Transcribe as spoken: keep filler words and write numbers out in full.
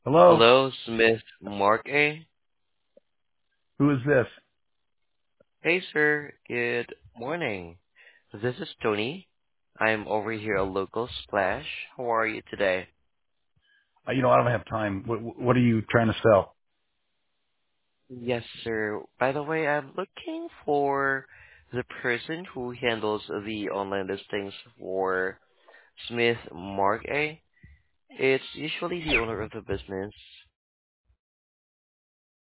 Hello? Hello, Smith Mark A. Who is this? Hey, sir. Good morning. This is Tony. I'm over here at Local Splash. How are you today? Uh, you know, I don't have time. What, what are you trying to sell? Yes, sir. By the way, I'm looking for the person who handles the online listings for Smith Mark A. It's usually the owner of the business.